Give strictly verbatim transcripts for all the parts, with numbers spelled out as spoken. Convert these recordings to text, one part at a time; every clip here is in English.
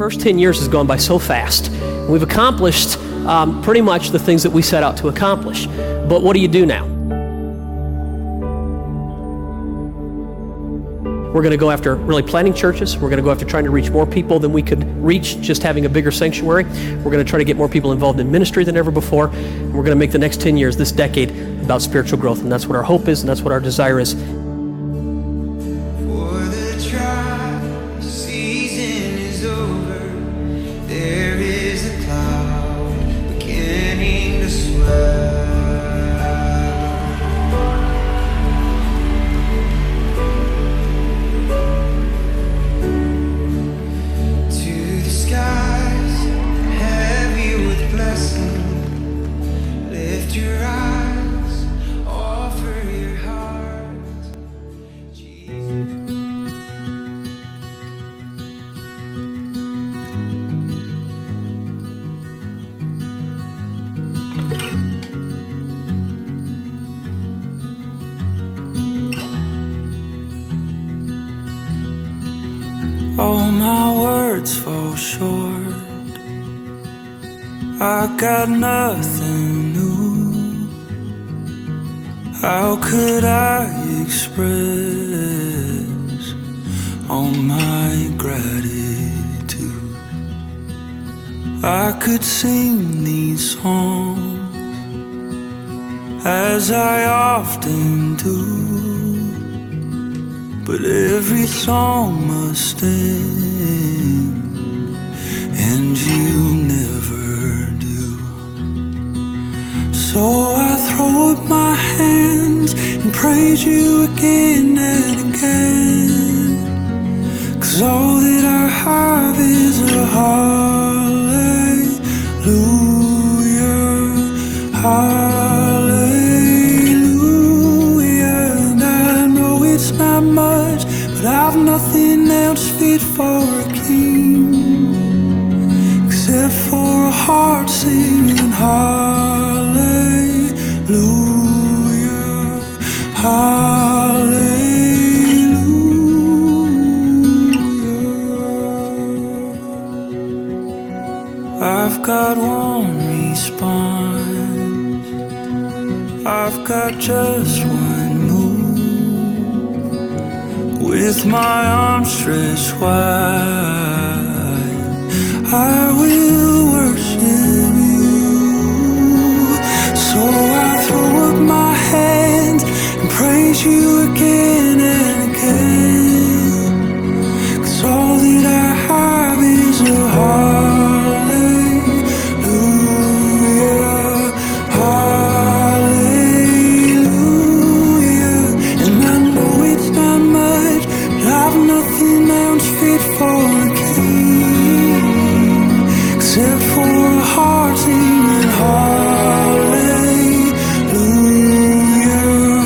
first ten years has gone by so fast. We've accomplished um, pretty much the things that we set out to accomplish. But what do you do now? We're going to go after really planting churches. We're going to go after trying to reach more people than we could reach just having a bigger sanctuary. We're going to try to get more people involved in ministry than ever before. And we're going to make the next ten years, this decade, about spiritual growth. And that's what our hope is, and that's what our desire is. All my words fall short. I got nothing new. How could I express all my gratitude? I could sing these songs as I often do, but every song must end, and you never do. So I throw up my hands and praise you again and again, 'cause all that I have is a hallelujah, hallelujah. And I know it's not much, but I've nothing else fit for a king except for a heart singing hallelujah, hallelujah. I've got one response, I've got just one move, with my arms stretched wide, I will worship you. So I throw up my hands and praise you again and again, 'cause all that I have is a hallelujah, hallelujah. And I know it's not much, but I've nothing else fit for a king except for a heart singing hallelujah,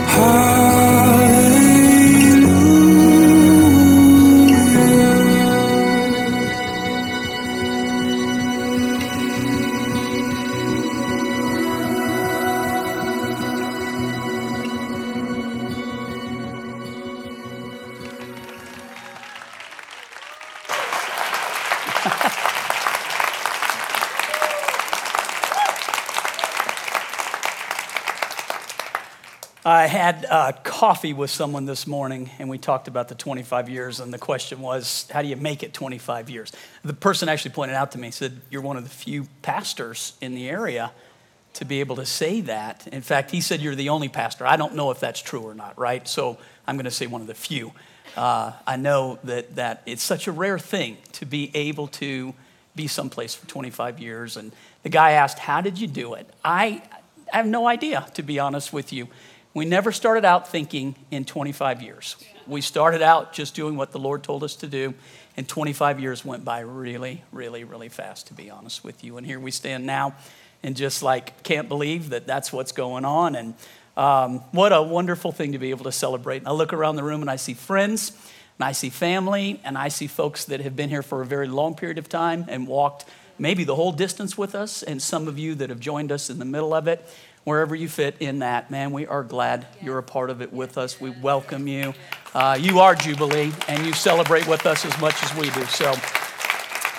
I had uh, coffee with someone this morning, and we talked about the twenty-five years, and the question was, how do you make it twenty-five years? The person actually pointed out to me, said, you're one of the few pastors in the area to be able to say that. In fact, he said, you're the only pastor. I don't know if that's true or not, right? So I'm going to say one of the few. Uh, I know that, that it's such a rare thing to be able to be someplace for twenty-five years. And the guy asked, how did you do it? I, I have no idea, to be honest with you. We never started out thinking in twenty-five years. We started out just doing what the Lord told us to do, and twenty-five years went by really, really, really fast, to be honest with you. And here we stand now, and just like can't believe that that's what's going on. And um, what a wonderful thing to be able to celebrate. And I look around the room and I see friends, and I see family, and I see folks that have been here for a very long period of time and walked maybe the whole distance with us, and some of you that have joined us in the middle of it. Wherever you fit in that, man, we are glad you're a part of it with us. We welcome you. Uh, you are Jubilee, and you celebrate with us as much as we do. So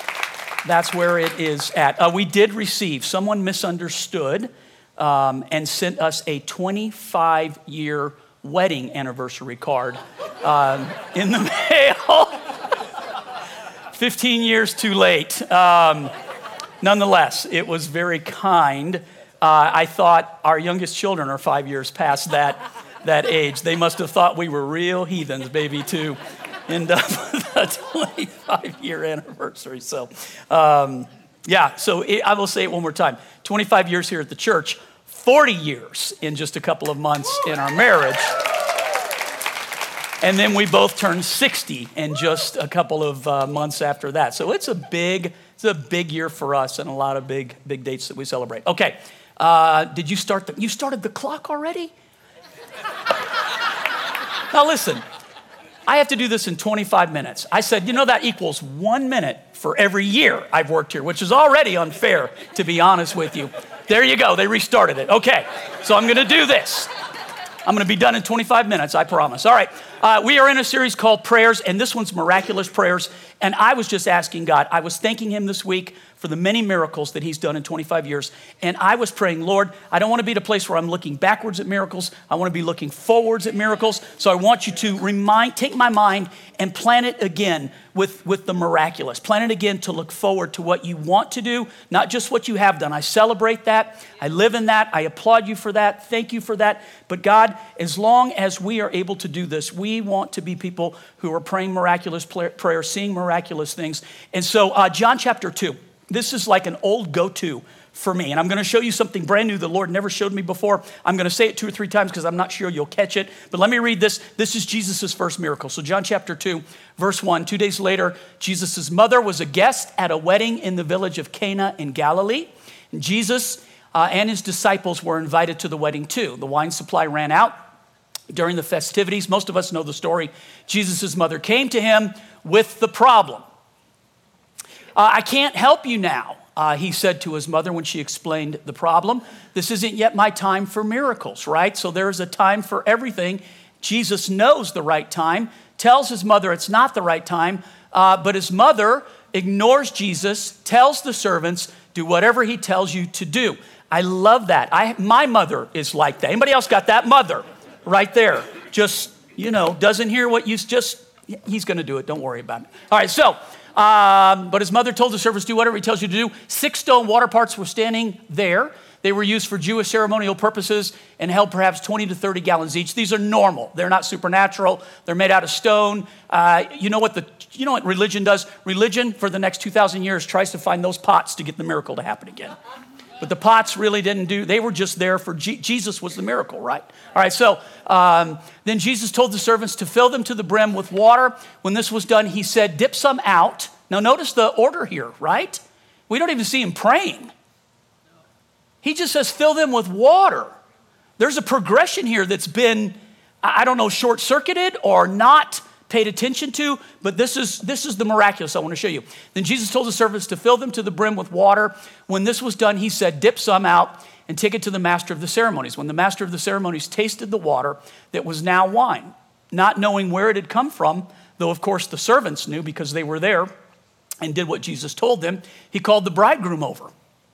That's where it is at. Uh, we did receive, someone misunderstood um, and sent us a twenty-five year wedding anniversary card um, in the mail. fifteen years too late. Um, nonetheless, it was very kind. Uh, I thought our youngest children are five years past that, that age. They must have thought we were real heathens, baby, to end up with a twenty-five year anniversary. So, um, yeah, so it, I will say it one more time. twenty-five years here at the church, forty years in just a couple of months in our marriage. And then we both turned sixty in just a couple of uh, months after that. So it's a big, it's a big year for us and a lot of big, big dates that we celebrate. Okay, uh, did you start the, you started the clock already? Now listen, I have to do this in twenty-five minutes. I said, you know, that equals one minute for every year I've worked here, which is already unfair, to be honest with you. There you go, they restarted it. Okay, so I'm gonna do this. I'm going to be done in twenty-five minutes, I promise. All right, uh, we are in a series called Prayers, and this one's Miraculous Prayers. And I was just asking God, I was thanking him this week for the many miracles that he's done in twenty-five years. And I was praying, Lord, I don't want to be at a place where I'm looking backwards at miracles. I want to be looking forwards at miracles. So I want you to remind, take my mind and plant it again with, with the miraculous. Plant it again to look forward to what you want to do, not just what you have done. I celebrate that. I live in that. I applaud you for that. Thank you for that. But God, as long as we are able to do this, we want to be people who are praying miraculous prayers, seeing miraculous things. And so uh, John chapter two, this is like an old go-to for me. And I'm going to show you something brand new the Lord never showed me before. I'm going to say it two or three times because I'm not sure you'll catch it. But let me read this. This is Jesus' first miracle. So John chapter two, verse one, two days later, Jesus' mother was a guest at a wedding in the village of Cana in Galilee. And Jesus uh, and his disciples were invited to the wedding too. The wine supply ran out during the festivities. Most of us know the story. Jesus' mother came to him with the problem. Uh, I can't help you now, uh, he said to his mother when she explained the problem. This isn't yet my time for miracles, right? So there's a time for everything. Jesus knows the right time, tells his mother it's not the right time, uh, but his mother ignores Jesus, tells the servants, do whatever he tells you to do. I love that. I, my mother is like that. Anybody else got that mother right there? Just, you know, doesn't hear what you just, he's going to do it. Don't worry about it. All right, so, um, but his mother told the servants, do whatever he tells you to do. Six stone water pots were standing there. They were used for Jewish ceremonial purposes and held perhaps twenty to thirty gallons each. These are normal. They're not supernatural. They're made out of stone. Uh, you know what the you know what religion does? Religion for the next two thousand years tries to find those pots to get the miracle to happen again. But the pots really didn't do, they were just there for, G- Jesus was the miracle, right? All right, so um, then Jesus told the servants to fill them to the brim with water. When this was done, he said, dip some out. Now notice the order here, right? We don't even see him praying. He just says, fill them with water. There's a progression here that's been, I don't know, short-circuited or not paid attention to, but this is this is the miraculous I want to show you. Then Jesus told the servants to fill them to the brim with water. When this was done, he said, dip some out and take it to the master of the ceremonies. When the master of the ceremonies tasted the water that was now wine, not knowing where it had come from, though of course the servants knew because they were there and did what Jesus told them, he called the bridegroom over.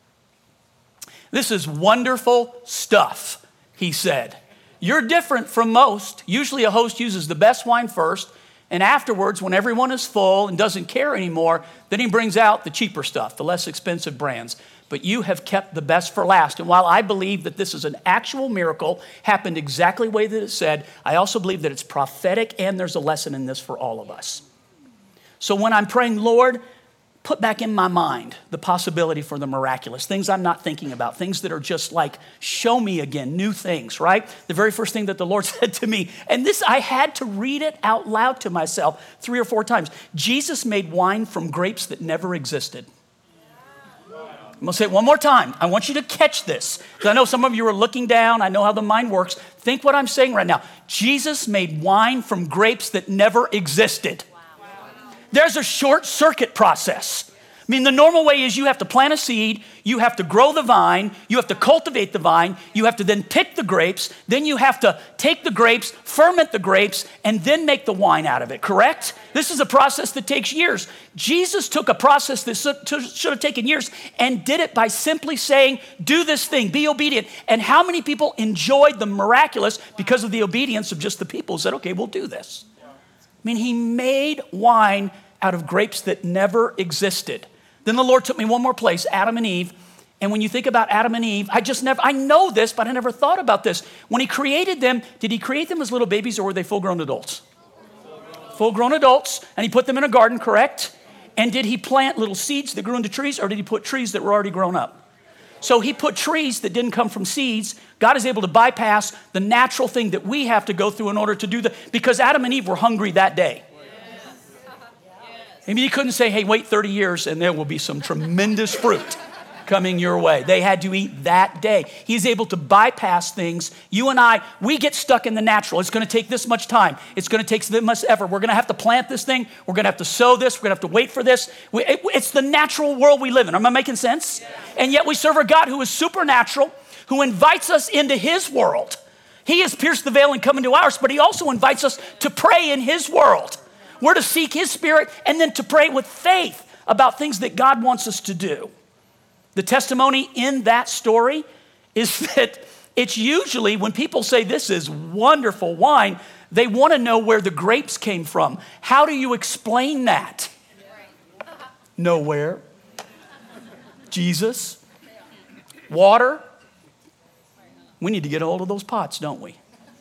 This is wonderful stuff, he said. You're different from most. Usually a host uses the best wine first, and afterwards, when everyone is full and doesn't care anymore, then he brings out the cheaper stuff, the less expensive brands. But you have kept the best for last. And while I believe that this is an actual miracle, happened exactly the way that it said, I also believe that it's prophetic and there's a lesson in this for all of us. So when I'm praying, Lord, put back in my mind the possibility for the miraculous, things I'm not thinking about, things that are just like, show me again, new things, right? The very first thing that the Lord said to me, and this, I had to read it out loud to myself three or four times. Jesus made wine from grapes that never existed. I'm gonna say it one more time. I want you to catch this, because I know some of you are looking down. I know how the mind works. Think what I'm saying right now. Jesus made wine from grapes that never existed. There's a short circuit process. I mean, the normal way is you have to plant a seed, you have to grow the vine, you have to cultivate the vine, you have to then pick the grapes, then you have to take the grapes, ferment the grapes, and then make the wine out of it, correct? This is a process that takes years. Jesus took a process that should have taken years and did it by simply saying, do this thing, be obedient. And how many people enjoyed the miraculous because of the obedience of just the people who said, okay, we'll do this. I mean, he made wine out of grapes that never existed. Then the Lord took me one more place, Adam and Eve. And when you think about Adam and Eve, I just never, I know this, but I never thought about this. When he created them, did he create them as little babies or were they full-grown adults? Full-grown adults, and he put them in a garden, correct? And did he plant little seeds that grew into trees, or did he put trees that were already grown up? So he put trees that didn't come from seeds. God is able to bypass the natural thing that we have to go through in order to do that, because Adam and Eve were hungry that day. Maybe you couldn't say, hey, wait thirty years and there will be some tremendous fruit coming your way. They had to eat that day. He's able to bypass things. You and I, we get stuck in the natural. It's going to take this much time. It's going to take this much effort. We're going to have to plant this thing. We're going to have to sow this. We're going to have to wait for this. We, it, it's the natural world we live in. Am I making sense? Yeah. And yet we serve a God who is supernatural, who invites us into his world. He has pierced the veil and come into ours, but he also invites us to pray in his world. We're to seek his spirit and then to pray with faith about things that God wants us to do. The testimony in that story is that it's usually when people say this is wonderful wine, they want to know where the grapes came from. How do you explain that? Nowhere. Jesus. Water. We need to get a hold of those pots, don't we?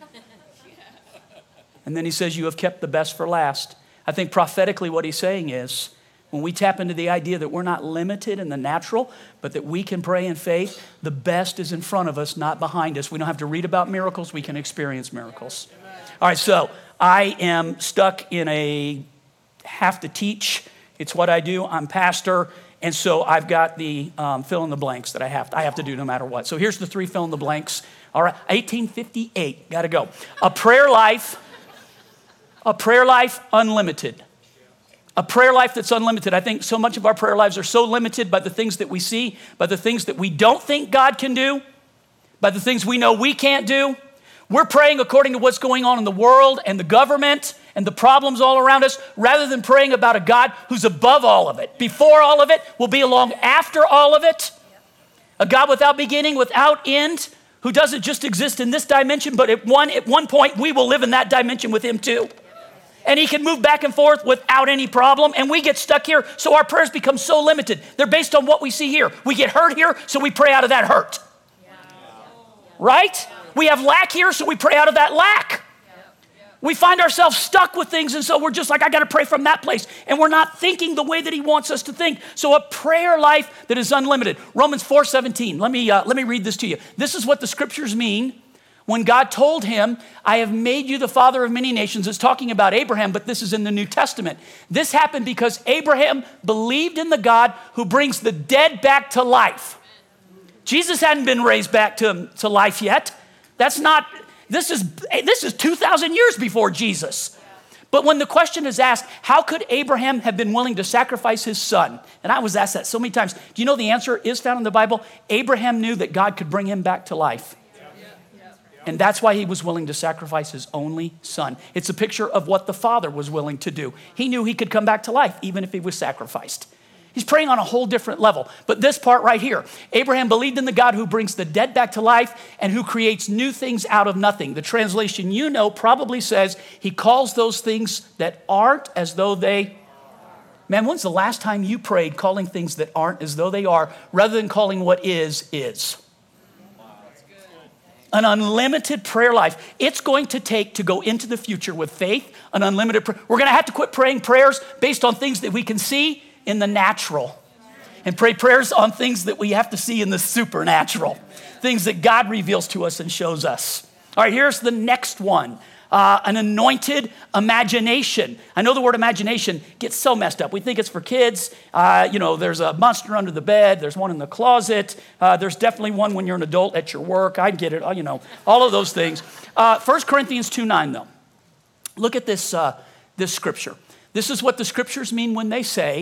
And then he says, you have kept the best for last. I think prophetically what he's saying is, when we tap into the idea that we're not limited in the natural, but that we can pray in faith, the best is in front of us, not behind us. We don't have to read about miracles. We can experience miracles. All right, so I am stuck in a have to teach. It's what I do. I'm pastor. And so I've got the um, fill in the blanks that I have, to, I have to do no matter what. So here's the three fill in the blanks. All right, eighteen fifty-eight, got to go. A prayer life, a prayer life unlimited. A prayer life that's unlimited. I think so much of our prayer lives are so limited by the things that we see, by the things that we don't think God can do, by the things we know we can't do. We're praying according to what's going on in the world and the government and the problems all around us, rather than praying about a God who's above all of it, before all of it, will be along after all of it. A God without beginning, without end, who doesn't just exist in this dimension, but at one, at one point we will live in that dimension with him too. And he can move back and forth without any problem. And we get stuck here, so our prayers become so limited. They're based on what we see here. We get hurt here, so we pray out of that hurt. Right? We have lack here, so we pray out of that lack. We find ourselves stuck with things, and so we're just like, I got to pray from that place. And we're not thinking the way that he wants us to think. So a prayer life that is unlimited. Romans four seventeen. Let me, uh, let me read this to you. This is what the scriptures mean. When God told him, I have made you the father of many nations, it's talking about Abraham, but this is in the New Testament. This happened because Abraham believed in the God who brings the dead back to life. Jesus hadn't been raised back to, to life yet. That's not, this is, this is two thousand years before Jesus. But when the question is asked, how could Abraham have been willing to sacrifice his son? And I was asked that so many times. Do you know the answer is found in the Bible? Abraham knew that God could bring him back to life. And that's why he was willing to sacrifice his only son. It's a picture of what the Father was willing to do. He knew he could come back to life even if he was sacrificed. He's praying on a whole different level. But this part right here, Abraham believed in the God who brings the dead back to life and who creates new things out of nothing. The translation you know probably says he calls those things that aren't as though they. Man, when's the last time you prayed calling things that aren't as though they are rather than calling what is, is? An unlimited prayer life. It's going to take to go into the future with faith, an unlimited prayer. We're going to have to quit praying prayers based on things that we can see in the natural and pray prayers on things that we have to see in the supernatural, things that God reveals to us and shows us. All right, here's the next one. Uh, an anointed imagination. I know the word imagination gets so messed up. We think it's for kids. Uh, you know, there's a monster under the bed. There's one in the closet. Uh, there's definitely one when you're an adult at your work. I get it. You know, all of those things. Uh, First Corinthians two nine, though. Look at this, uh, this scripture. This is what the scriptures mean when they say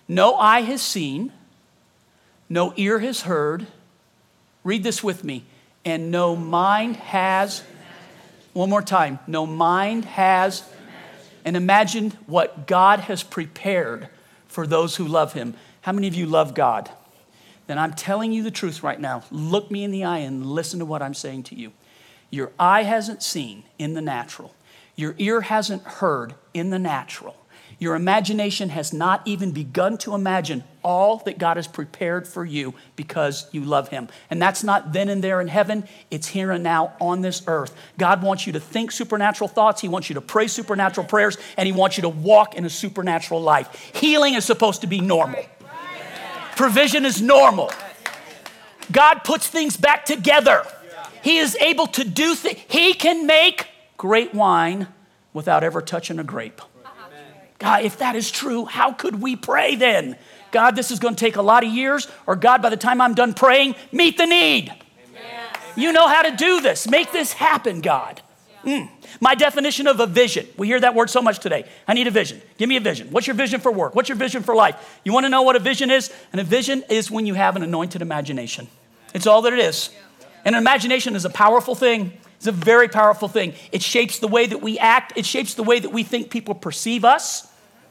No eye has seen, no ear has heard. Read this with me. And no mind has, one more time, no mind has, and imagine what God has prepared for those who love him. How many of you love God? Then I'm telling you the truth right now. Look me in the eye and listen to what I'm saying to you. Your eye hasn't seen in the natural. Your ear hasn't heard in the natural. Your imagination has not even begun to imagine all that God has prepared for you because you love him. And that's not then and there in heaven. It's here and now on this earth. God wants you to think supernatural thoughts. He wants you to pray supernatural prayers. And he wants you to walk in a supernatural life. Healing is supposed to be normal. Provision is normal. God puts things back together. He is able to do things. He can make great wine without ever touching a grape. God, if that is true, how could we pray then? God, this is going to take a lot of years, or God, by the time I'm done praying, meet the need. Amen. You know how to do this. Make this happen, God. Mm. My definition of a vision. We hear that word so much today. I need a vision. Give me a vision. What's your vision for work? What's your vision for life? You want to know what a vision is? And a vision is when you have an anointed imagination. It's all that it is. And an imagination is a powerful thing. It's a very powerful thing. It shapes the way that we act. It shapes the way that we think people perceive us.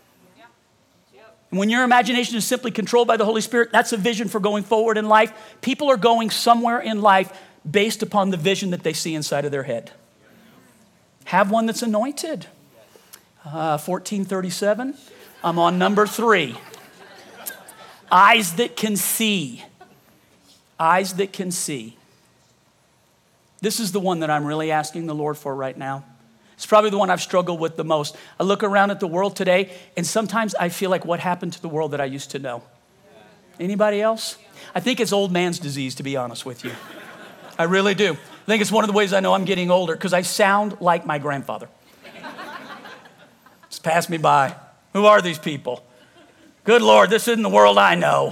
And when your imagination is simply controlled by the Holy Spirit, that's a vision for going forward in life. People are going somewhere in life based upon the vision that they see inside of their head. Have one that's anointed. Uh, fourteen thirty-seven, I'm on number three. Eyes that can see. Eyes that can see. This is the one that I'm really asking the Lord for right now. It's probably the one I've struggled with the most. I look around at the world today, and sometimes I feel like what happened to the world that I used to know. Anybody else? I think it's old man's disease, to be honest with you. I really do. I think it's one of the ways I know I'm getting older, because I sound like my grandfather. Just pass me by. Who are these people? Good Lord, this isn't the world I know.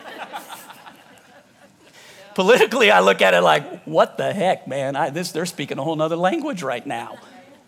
Politically, I look at it like, what the heck, man? I, this, they're speaking a whole nother language right now.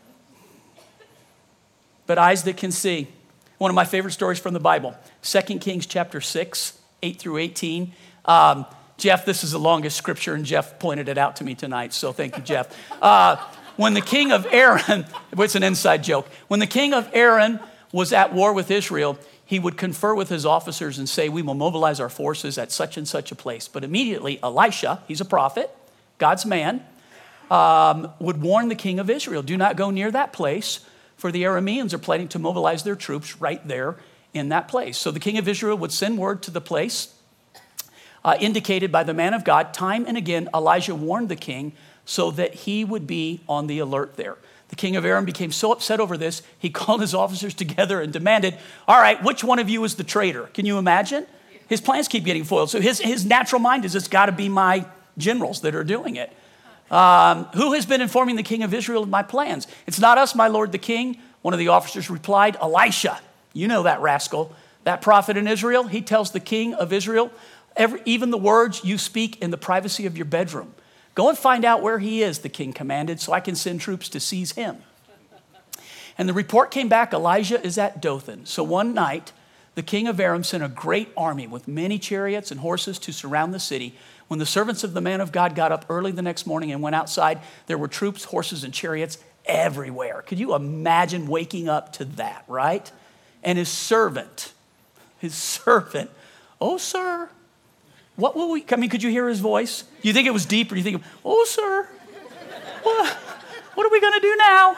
But eyes that can see. One of my favorite stories from the Bible, Second Kings chapter six, eight through eighteen. Um, Jeff, this is the longest scripture, and Jeff pointed it out to me tonight, so thank you, Jeff. Uh, when the king of Aram, it's an inside joke. When the king of Aram was at war with Israel, he would confer with his officers and say, we will mobilize our forces at such and such a place. But immediately, Elisha, he's a prophet, God's man, um, would warn the king of Israel, do not go near that place, for the Arameans are planning to mobilize their troops right there in that place. So the king of Israel would send word to the place uh, indicated by the man of God. Time and again, Elijah warned the king so that he would be on the alert there. The king of Aram became so upset over this, he called his officers together and demanded, all right, which one of you is the traitor? Can you imagine? His plans keep getting foiled. So his, his natural mind is, it's got to be my generals that are doing it. Um, who has been informing the king of Israel of my plans? It's not us, my lord the king. One of the officers replied, Elisha. You know that rascal, that prophet in Israel. He tells the king of Israel, every, even the words you speak in the privacy of your bedroom. Go and find out where he is, the king commanded, so I can send troops to seize him. And the report came back, Elijah is at Dothan. So one night, the king of Aram sent a great army with many chariots and horses to surround the city. When the servants of the man of God got up early the next morning and went outside, there were troops, horses, and chariots everywhere. Could you imagine waking up to that, right? And his servant, his servant, oh, sir, what will we, I mean, could you hear his voice? Do you think it was deep, or do you think, oh, sir, what, what are we going to do now?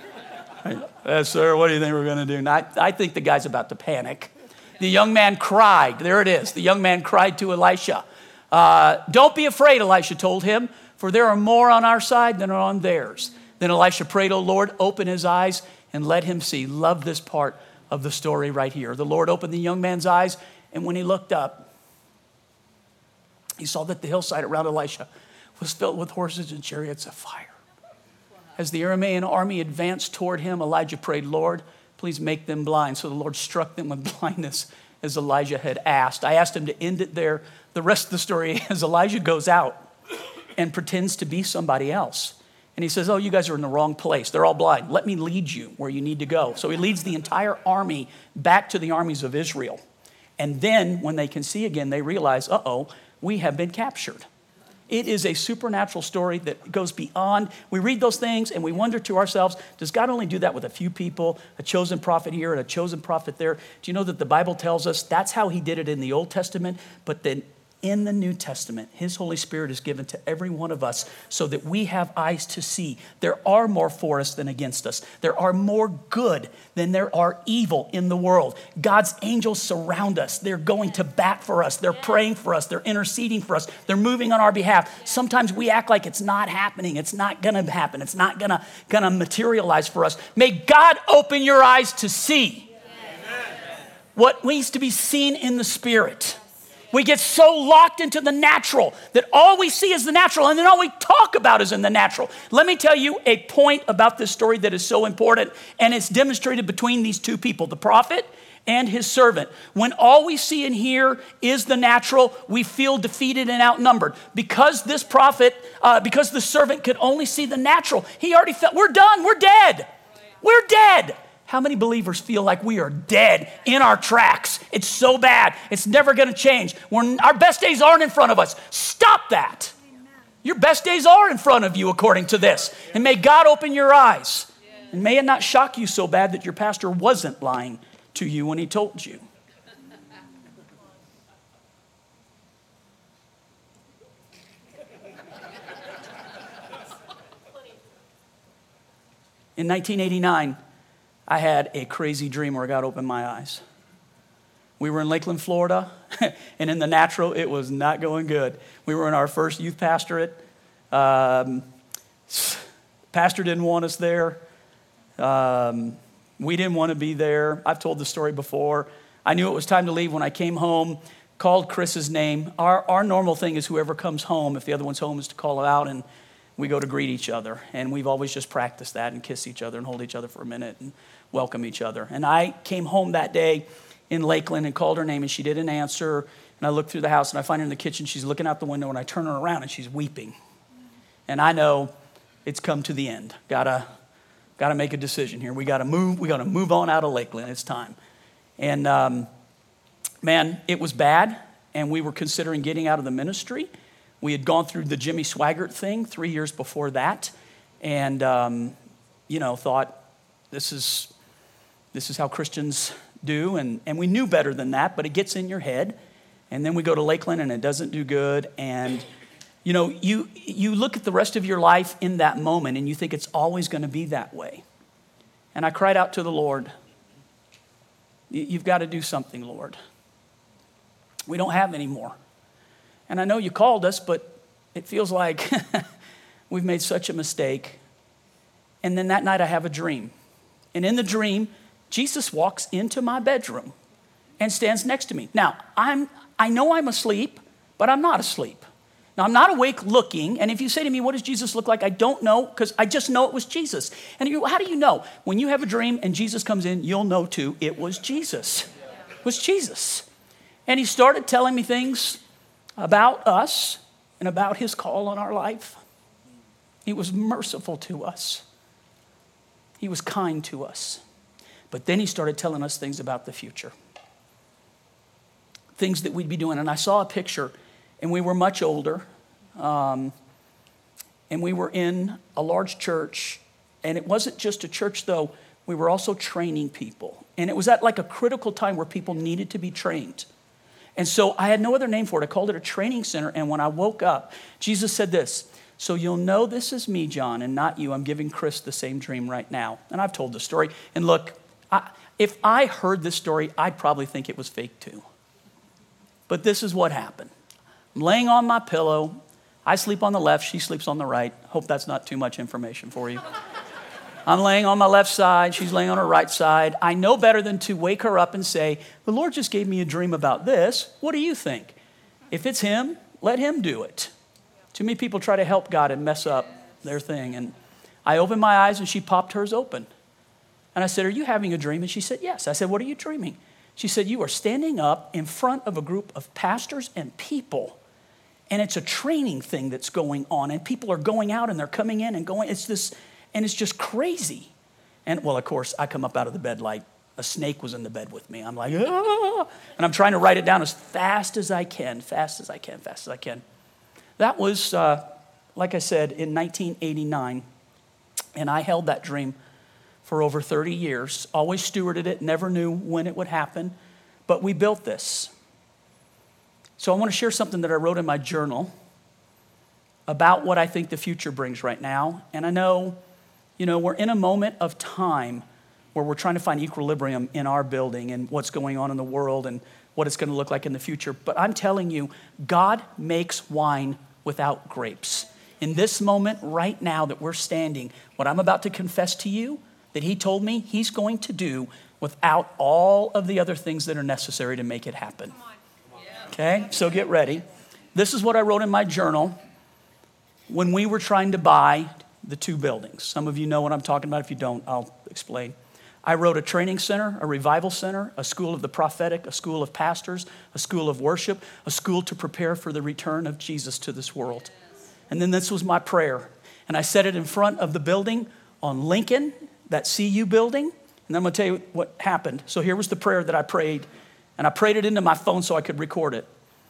Yes, sir, what do you think we're going to do? I, I think the guy's about to panic. The young man cried. There it is. The young man cried to Elisha. Uh, Don't be afraid, Elisha told him, for there are more on our side than are on theirs. Then Elisha prayed, oh, Lord, open his eyes and let him see. Love this part of the story right here. The Lord opened the young man's eyes, and when he looked up, he saw that the hillside around Elisha was filled with horses and chariots of fire. As the Aramean army advanced toward him, Elijah prayed, Lord, please make them blind. So the Lord struck them with blindness as Elijah had asked. I asked him to end it there. The rest of the story is Elijah goes out and pretends to be somebody else. And he says, oh, you guys are in the wrong place. They're all blind. Let me lead you where you need to go. So he leads the entire army back to the armies of Israel. And then when they can see again, they realize, uh-oh, we have been captured. It is a supernatural story that goes beyond. We read those things and we wonder to ourselves, does God only do that with a few people, a chosen prophet here and a chosen prophet there? Do you know that the Bible tells us that's how he did it in the Old Testament, but then in the New Testament, his Holy Spirit is given to every one of us so that we have eyes to see. There are more for us than against us. There are more good than there are evil in the world. God's angels surround us. They're going to bat for us. They're praying for us. They're interceding for us. They're moving on our behalf. Sometimes we act like it's not happening. It's not going to happen. It's not going to going to materialize for us. May God open your eyes to see what needs to be seen in the Spirit. We get so locked into the natural that all we see is the natural, and then all we talk about is in the natural. Let me tell you a point about this story that is so important, and it's demonstrated between these two people, the prophet and his servant. When all we see and hear is the natural, we feel defeated and outnumbered. Because this prophet, uh, because the servant could only see the natural, he already felt, we're done, we're dead, we're dead. How many believers feel like we are dead in our tracks? It's so bad. It's never going to change. We're, our best days aren't in front of us. Stop that. Your best days are in front of you according to this. And may God open your eyes. And may it not shock you so bad that your pastor wasn't lying to you when he told you. In nineteen eighty-nine, I had a crazy dream where God opened my eyes. We were in Lakeland, Florida, and in the natural, it was not going good. We were in our first youth pastorate. Um, pastor didn't want us there. Um, we didn't want to be there. I've told the story before. I knew it was time to leave when I came home, called Chris's name. Our, our normal thing is whoever comes home, if the other one's home, is to call it out, and we go to greet each other. And we've always just practiced that and kiss each other and hold each other for a minute and welcome each other. And I came home that day in Lakeland and called her name, and she didn't answer. And I looked through the house, and I find her in the kitchen. She's looking out the window, and I turn her around, and she's weeping. And I know it's come to the end. Gotta, gotta make a decision here. We gotta move. We gotta move on out of Lakeland. It's time. And um, man, it was bad, and we were considering getting out of the ministry. We had gone through the Jimmy Swaggart thing three years before that, and um, you know, thought this is this is how Christians do, and, and we knew better than that, but it gets in your head. And then we go to Lakeland, and it doesn't do good. And you know, you you look at the rest of your life in that moment, and you think it's always going to be that way. And I cried out to the Lord, "You've got to do something, Lord. We don't have any more. And I know you called us, but it feels like we've made such a mistake." And then that night I have a dream. And in the dream, Jesus walks into my bedroom and stands next to me. Now, I'm, I know I'm asleep, but I'm not asleep. Now, I'm not awake looking. And if you say to me, what does Jesus look like? I don't know, because I just know it was Jesus. And you, how do you know? When you have a dream and Jesus comes in, you'll know too, it was Jesus. It was Jesus. And he started telling me things about us and about his call on our life. He was merciful to us. He was kind to us. But then he started telling us things about the future. Things that we'd be doing. And I saw a picture, and we were much older. Um, and we were in a large church. And it wasn't just a church, though. We were also training people. And it was at like a critical time where people needed to be trained. And so I had no other name for it. I called it a training center. And when I woke up, Jesus said this, "So you'll know this is me, John, and not you. I'm giving Chris the same dream right now." And I've told the story. And look, I, if I heard this story, I'd probably think it was fake too. But this is what happened. I'm laying on my pillow. I sleep on the left. She sleeps on the right. Hope that's not too much information for you. I'm laying on my left side. She's laying on her right side. I know better than to wake her up and say, "The Lord just gave me a dream about this. What do you think?" If it's him, let him do it. Too many people try to help God and mess up their thing. And I opened my eyes, and she popped hers open. And I said, "Are you having a dream?" And she said, "Yes." I said, "What are you dreaming?" She said, "You are standing up in front of a group of pastors and people. And it's a training thing that's going on. And people are going out, and they're coming in and going. It's this... And it's just crazy." And well, of course, I come up out of the bed like, a snake was in the bed with me. I'm like, ah, and I'm trying to write it down as fast as I can, fast as I can, fast as I can. That was, uh, like I said, in nineteen eighty-nine, and I held that dream for over thirty years, always stewarded it, never knew when it would happen, but we built this. So I want to share something that I wrote in my journal about what I think the future brings right now. And I know, you know, we're in a moment of time where we're trying to find equilibrium in our building and what's going on in the world and what it's going to look like in the future. But I'm telling you, God makes wine without grapes. In this moment right now that we're standing, what I'm about to confess to you, that he told me he's going to do without all of the other things that are necessary to make it happen. Okay, so get ready. This is what I wrote in my journal when we were trying to buy the two buildings. Some of you know what I'm talking about. If you don't, I'll explain. I wrote a training center, a revival center, a school of the prophetic, a school of pastors, a school of worship, a school to prepare for the return of Jesus to this world. And then this was my prayer. And I said it in front of the building on Lincoln, that C U building. And I'm going to tell you what happened. So here was the prayer that I prayed. And I prayed it into my phone so I could record it.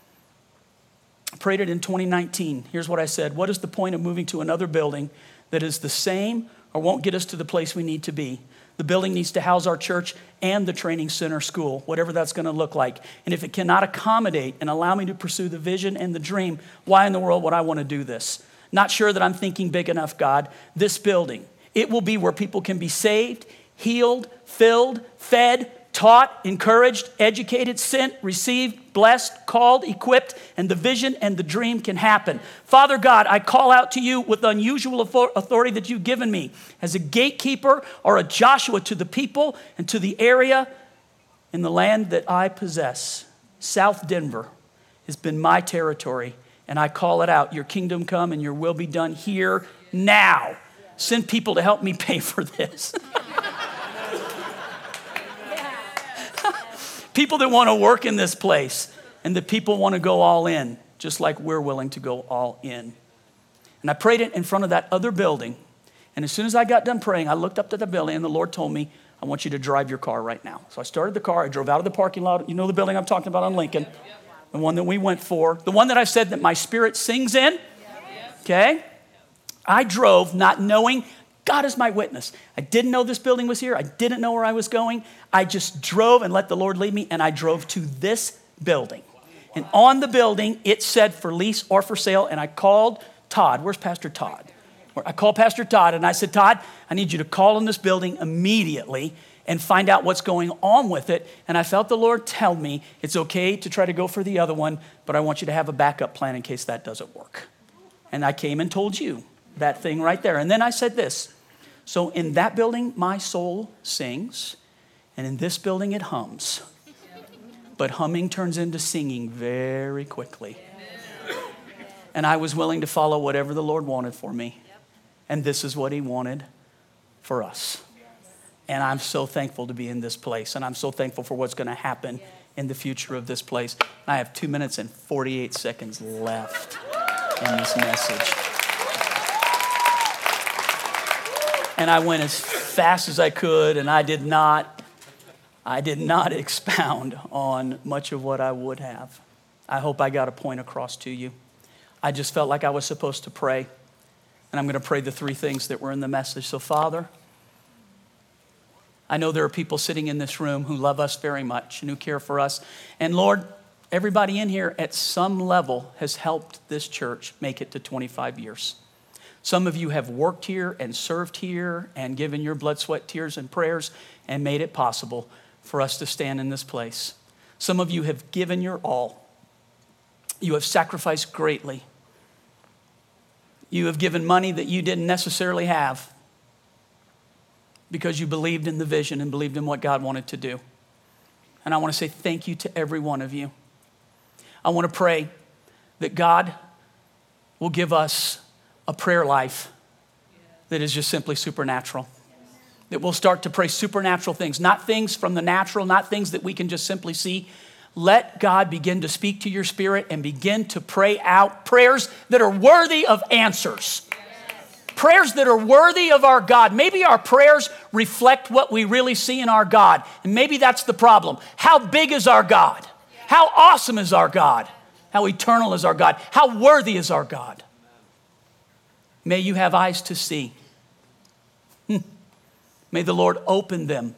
I prayed it in twenty nineteen. Here's what I said. What is the point of moving to another building that is the same or won't get us to the place we need to be? The building needs to house our church and the training center school, whatever that's going to look like. And if it cannot accommodate and allow me to pursue the vision and the dream, why in the world would I want to do this? Not sure that I'm thinking big enough, God. This building, it will be where people can be saved, healed, filled, fed, taught, encouraged, educated, sent, received, blessed, called, equipped, and the vision and the dream can happen. Father God, I call out to you with unusual authority that you've given me as a gatekeeper or a Joshua to the people and to the area in the land that I possess. South Denver has been my territory, and I call it out. Your kingdom come and your will be done here now. Send people to help me pay for this. People that want to work in this place, and the people want to go all in, just like we're willing to go all in. And I prayed it in front of that other building. And as soon as I got done praying, I looked up to the building, and the Lord told me, I want you to drive your car right now. So I started the car. I drove out of the parking lot. You know the building I'm talking about on Lincoln, the one that we went for, the one that I said that my spirit sings in. Okay? I drove not knowing. God is my witness. I didn't know this building was here. I didn't know where I was going. I just drove and let the Lord lead me, and I drove to this building. And on the building, it said for lease or for sale, and I called Todd. Where's Pastor Todd? I called Pastor Todd, and I said, Todd, I need you to call on this building immediately and find out what's going on with it. And I felt the Lord tell me it's okay to try to go for the other one, but I want you to have a backup plan in case that doesn't work. And I came and told you that thing right there. And then I said this. So in that building, my soul sings, and in this building, it hums. But humming turns into singing very quickly. And I was willing to follow whatever the Lord wanted for me. And this is what he wanted for us. And I'm so thankful to be in this place. And I'm so thankful for what's going to happen in the future of this place. I have two minutes and forty-eight seconds left in this message. And I went as fast as I could, and I did not, I did not expound on much of what I would have. I hope I got a point across to you. I just felt like I was supposed to pray, and I'm going to pray the three things that were in the message. So, Father, I know there are people sitting in this room who love us very much and who care for us. And Lord, everybody in here at some level has helped this church make it to twenty-five years. Some of you have worked here and served here and given your blood, sweat, tears, and prayers and made it possible for us to stand in this place. Some of you have given your all. You have sacrificed greatly. You have given money that you didn't necessarily have because you believed in the vision and believed in what God wanted to do. And I want to say thank you to every one of you. I want to pray that God will give us a prayer life that is just simply supernatural. That we'll start to pray supernatural things, not things from the natural, not things that we can just simply see. Let God begin to speak to your spirit and begin to pray out prayers that are worthy of answers. Prayers that are worthy of our God. Maybe our prayers reflect what we really see in our God. And maybe that's the problem. How big is our God? How awesome is our God? How eternal is our God? How worthy is our God? May you have eyes to see. May the Lord open them.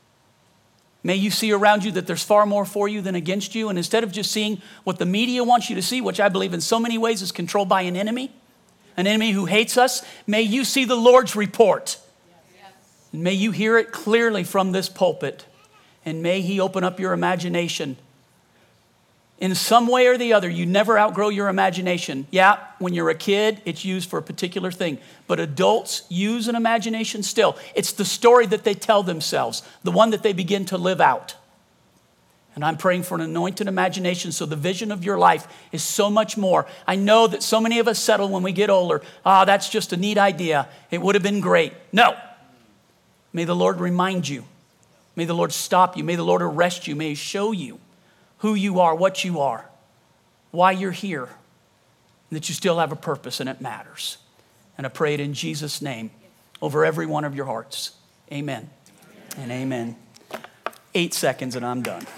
May you see around you that there's far more for you than against you. And instead of just seeing what the media wants you to see, which I believe in so many ways is controlled by an enemy, an enemy who hates us, may you see the Lord's report. And may you hear it clearly from this pulpit. And may he open up your imagination. In some way or the other, you never outgrow your imagination. Yeah, when you're a kid, it's used for a particular thing. But adults use an imagination still. It's the story that they tell themselves, the one that they begin to live out. And I'm praying for an anointed imagination so the vision of your life is so much more. I know that so many of us settle when we get older. Ah, oh, that's just a neat idea. It would have been great. No. May the Lord remind you. May the Lord stop you. May the Lord arrest you. May he show you who you are, what you are, why you're here, and that you still have a purpose and it matters. And I pray it in Jesus' name over every one of your hearts. Amen and amen. Eight seconds and I'm done.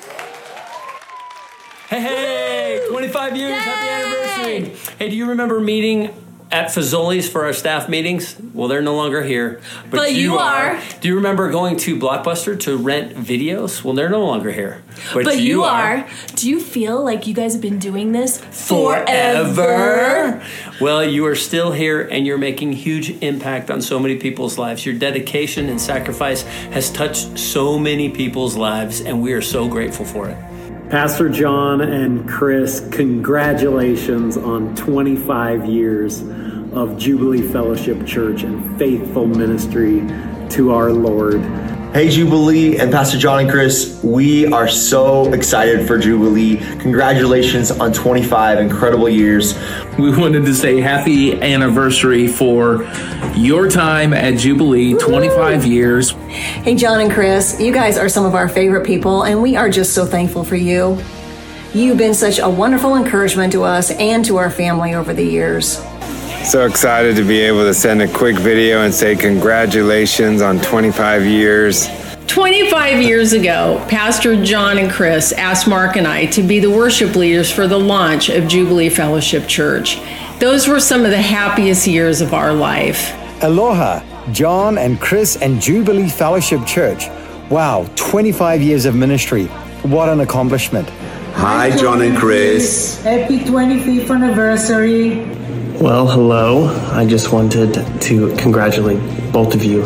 Hey, hey, twenty-five years, Yay! Happy anniversary. Hey, do you remember meeting at Fazoli's for our staff meetings? Well, they're no longer here. But, but you, you are. are. Do you remember going to Blockbuster to rent videos? Well, they're no longer here. But, but you, you are. are. Do you feel like you guys have been doing this forever? forever? Well, you are still here and you're making huge impact on so many people's lives. Your dedication and sacrifice has touched so many people's lives, and we are so grateful for it. Pastor John and Chris, congratulations on twenty-five years of Jubilee Fellowship Church and faithful ministry to our Lord. Hey Jubilee and Pastor John and Chris, we are so excited for Jubilee. Congratulations on twenty-five incredible years. We wanted to say happy anniversary for your time at Jubilee, twenty-five years. Hey John and Chris, you guys are some of our favorite people and we are just so thankful for you. You've been such a wonderful encouragement to us and to our family over the years. So excited to be able to send a quick video and say congratulations on twenty-five years. twenty-five years ago, Pastor John and Chris asked Mark and I to be the worship leaders for the launch of Jubilee Fellowship Church. Those were some of the happiest years of our life. Aloha, John and Chris and Jubilee Fellowship Church. Wow, twenty-five years of ministry. What an accomplishment. Hi, John and Chris. Happy twenty-fifth anniversary. Well, hello. I just wanted to congratulate both of you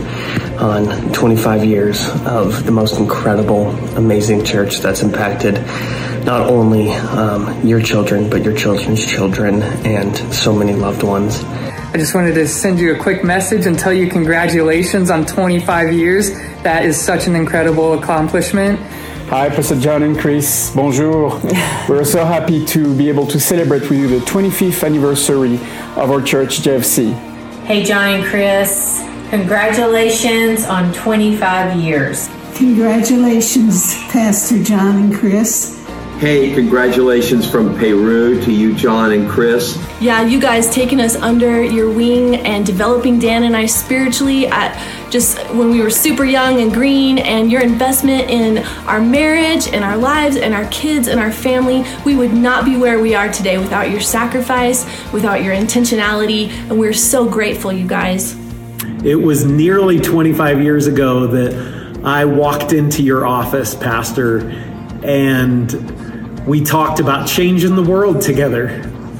on twenty-five years of the most incredible, amazing church that's impacted not only um, your children, but your children's children and so many loved ones. I just wanted to send you a quick message and tell you congratulations on twenty-five years. That is such an incredible accomplishment. Hi, Pastor John and Chris. Bonjour. We're so happy to be able to celebrate with you the twenty-fifth anniversary of our church, J F C. Hey, John and Chris. Congratulations on twenty-five years. Congratulations, Pastor John and Chris. Hey, congratulations from Peru to you, John and Chris. Yeah, you guys taking us under your wing and developing Dan and I spiritually at just when we were super young and green, and your investment in our marriage and our lives and our kids and our family. We would not be where we are today without your sacrifice, without your intentionality, and we're so grateful, you guys. It was nearly twenty-five years ago that I walked into your office, Pastor, and we talked about changing the world together.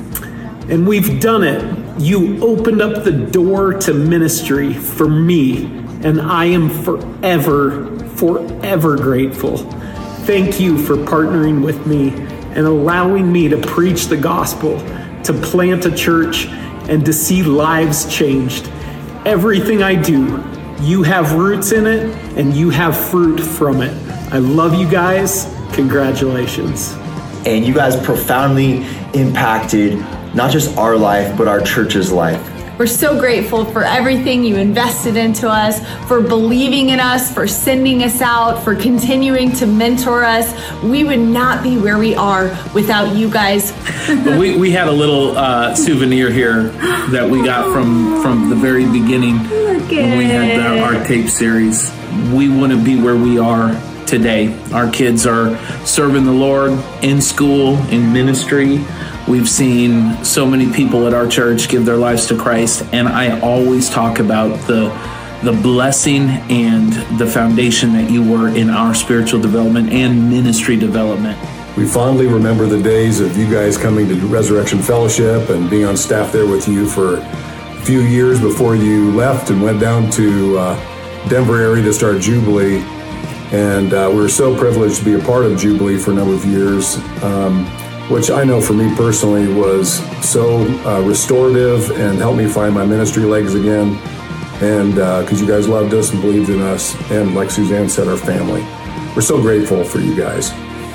And we've done it. You opened up the door to ministry for me, and I am forever, forever grateful. Thank you for partnering with me and allowing me to preach the gospel, to plant a church, and to see lives changed. Everything I do, you have roots in it, and you have fruit from it. I love you guys. Congratulations. And you guys profoundly impacted not just our life, but our church's life. We're so grateful for everything you invested into us, for believing in us, for sending us out, for continuing to mentor us. We would not be where we are without you guys. But we, we had a little uh, souvenir here that we got from, from the very beginning when we had our, our tape series. We wouldn't be where we are today. Our kids are serving the Lord in school, in ministry. We've seen so many people at our church give their lives to Christ, and I always talk about the the blessing and the foundation that you were in our spiritual development and ministry development. We fondly remember the days of you guys coming to Resurrection Fellowship and being on staff there with you for a few years before you left and went down to uh, Denver area to start Jubilee. And uh, we were so privileged to be a part of Jubilee for a number of years. Um, which I know for me personally was so uh, restorative and helped me find my ministry legs again. And because uh, you guys loved us and believed in us, and like Suzanne said, our family. We're so grateful for you guys.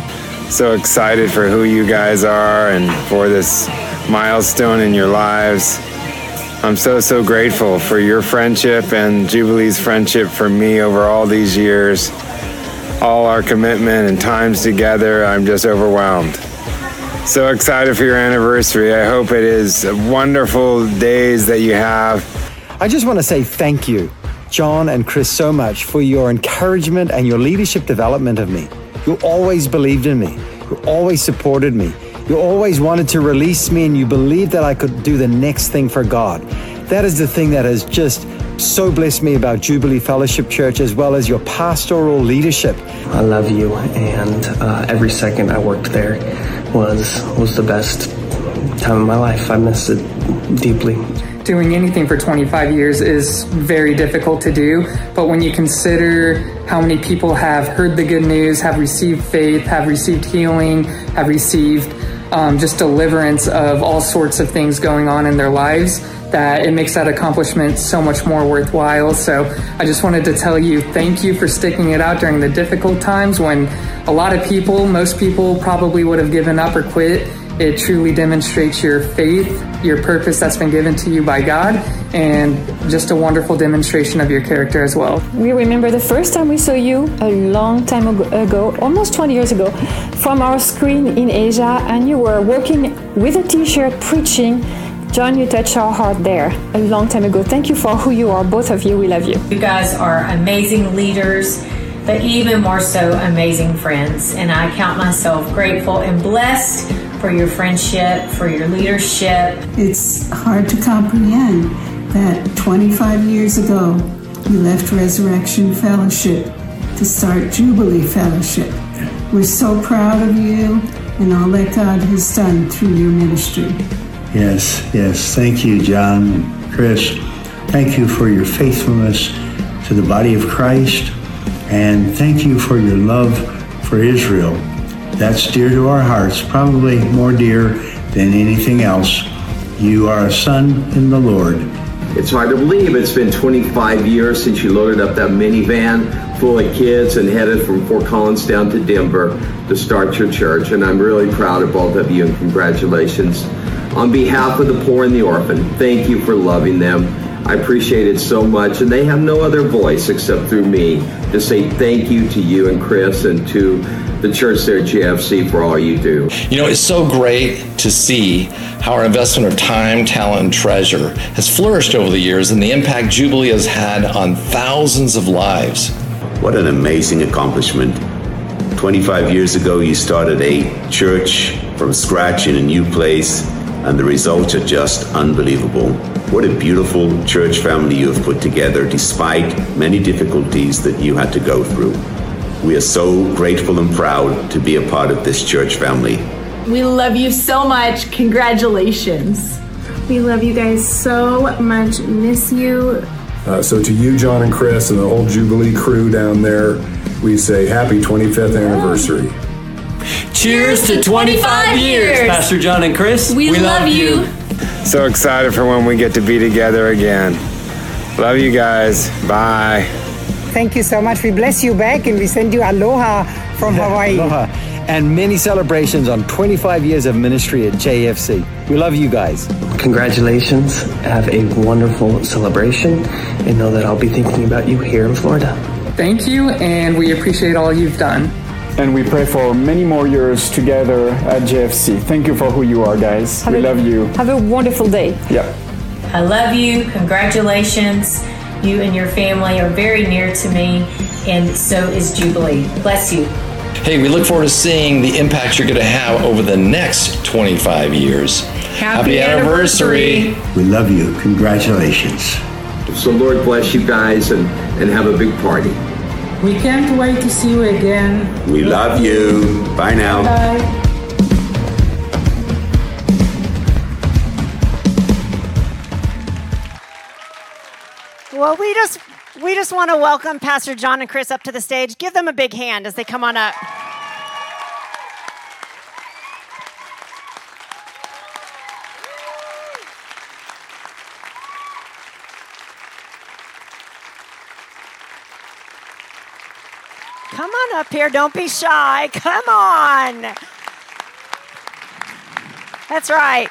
So excited for who you guys are and for this milestone in your lives. I'm so, so grateful for your friendship and Jubilee's friendship for me over all these years. All our commitment and times together, I'm just overwhelmed. So excited for your anniversary. I hope it is wonderful days that you have. I just want to say thank you, John and Chris, so much for your encouragement and your leadership development of me. You always believed in me. You always supported me. You always wanted to release me, and you believed that I could do the next thing for God. That is the thing that has just so blessed me about Jubilee Fellowship Church, as well as your pastoral leadership. I love you, and uh, every second I worked there was was the best time of my life. I miss it deeply. Doing anything for twenty-five years is very difficult to do, but when you consider how many people have heard the good news, have received faith, have received healing, have received um, just deliverance of all sorts of things going on in their lives, that it makes that accomplishment so much more worthwhile. So I just wanted to tell you thank you for sticking it out during the difficult times when a lot of people, most people probably would have given up or quit. It truly demonstrates your faith, your purpose that's been given to you by God, and just a wonderful demonstration of your character as well. We remember the first time we saw you a long time ago, almost twenty years ago, from our screen in Asia, and you were working with a t-shirt preaching. John, you touched our heart there a long time ago. Thank you for who you are, both of you. We love you. You guys are amazing leaders, but even more so amazing friends. And I count myself grateful and blessed for your friendship, for your leadership. It's hard to comprehend that twenty-five years ago, you left Resurrection Fellowship to start Jubilee Fellowship. We're so proud of you and all that God has done through your ministry. Yes, yes. Thank you, John, Chris. Thank you for your faithfulness to the body of Christ. And thank you for your love for Israel. That's dear to our hearts, probably more dear than anything else. You are a son in the Lord. It's hard to believe it's been twenty-five years since you loaded up that minivan full of kids and headed from Fort Collins down to Denver to start your church. And I'm really proud of both of you, and congratulations. On behalf of the poor and the orphan, thank you for loving them. I appreciate it so much, and they have no other voice except through me to say thank you to you and Chris and to the church there at G F C for all you do. You know, it's so great to see how our investment of time, talent, and treasure has flourished over the years and the impact Jubilee has had on thousands of lives. What an amazing accomplishment. twenty-five years ago, you started a church from scratch in a new place, and the results are just unbelievable. What a beautiful church family you have put together despite many difficulties that you had to go through. We are so grateful and proud to be a part of this church family. We love you so much. Congratulations. We love you guys so much. Miss you. Uh, so to you, John and Chris, and the whole Jubilee crew down there, we say happy twenty-fifth anniversary. Cheers to twenty-five years, Pastor John and Chris. We, we love, love you. you. So excited for when we get to be together again. Love you guys. Bye. Thank you so much. We bless you back, and we send you aloha from Hawaii. Aloha. and many celebrations on twenty-five years of ministry at J F C. We love you guys. Congratulations. Have a wonderful celebration, and know that I'll be thinking about you here in Florida. Thank you, and we appreciate all you've done. And we pray for many more years together at J F C. Thank you for who you are, guys. Have we a, love you. Have a wonderful day. Yeah. I love you. Congratulations. You and your family are very near to me, and so is Jubilee. Bless you. Hey, we look forward to seeing the impact you're going to have over the next twenty-five years. Happy, Happy anniversary. anniversary. We love you. Congratulations. So Lord bless you guys and, and have a big party. We can't wait to see you again. We love you. Bye now. Bye. Well, we just we just want to welcome Pastor John and Chris up to the stage. Give them a big hand as they come on up. Come on up here. Don't be shy. Come on. That's right.